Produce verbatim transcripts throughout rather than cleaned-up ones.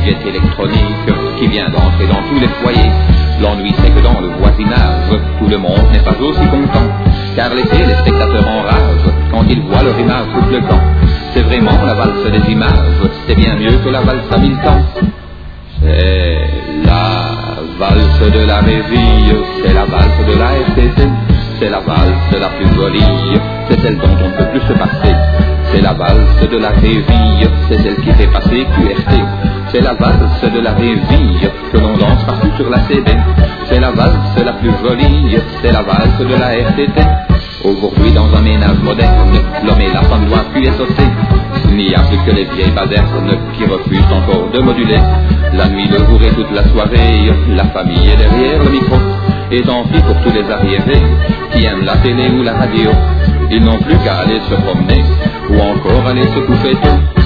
gadget électronique qui vient d'entrer dans tous les foyers. L'ennui c'est que dans le voisinage, tout le monde n'est pas aussi content, car l'été les spectateurs enragent quand ils voient leur image tout le temps. C'est vraiment la valse des images, c'est bien mieux que la valse à mille temps. C'est la valse de la réveille, c'est la valse de la R T T, c'est la valse la plus jolie, c'est celle dont on ne peut plus se passer. C'est la valse de la réveille, c'est celle qui fait passer Q R T. C'est la valse de la réveille que l'on danse partout sur la C B. C'est la valse la plus jolie, c'est la valse de la R T T. Aujourd'hui dans un ménage moderne, l'homme et la femme doivent plus les sauter. Il n'y a plus que les vieilles badernes qui refusent encore de moduler. La nuit, le jour et toute la soirée, la famille est derrière le micro. Et tant pis pour tous les arriérés qui aiment la télé ou la radio. Ils n'ont plus qu'à aller se promener ou encore aller se coucher tôt.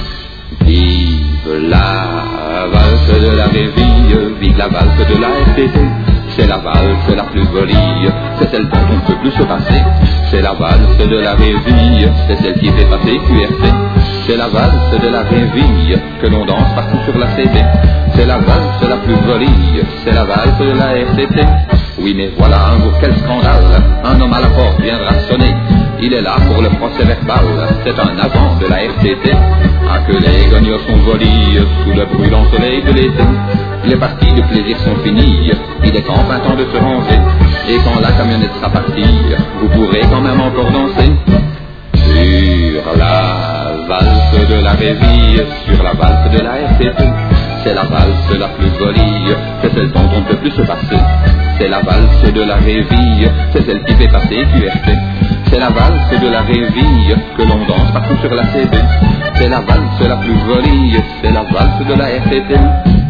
Vive la valse de la réveille, vive la valse de la R T T. C'est la valse la plus jolie, c'est celle dont on ne peut plus se passer. C'est la valse de la réveille, c'est celle qui fait passer Q R T. C'est la valse de la réveille que l'on danse partout sur la C B. C'est la valse la plus jolie, c'est la valse de la R T T. Oui mais voilà un jour quel scandale, un homme à la porte viendra sonner. Il est là pour le procès verbal, c'est un agent de la R T T. Ah que les gognos sont jolis sous le brûlant soleil de l'été. Les parties de plaisir sont finies, il est enfin temps de se ranger. Et quand la camionnette sera partie, vous pourrez quand même encore danser. Sur la valse de la réveille, sur la valse de la R T T. C'est la valse la plus jolie, c'est celle dont on ne peut plus se passer. C'est la valse de la réveille, c'est celle qui fait passer Q R T. C'est la valse de la réveille que l'on danse partout sur la C B. C'est la valse la plus jolie, c'est la valse de la R T T.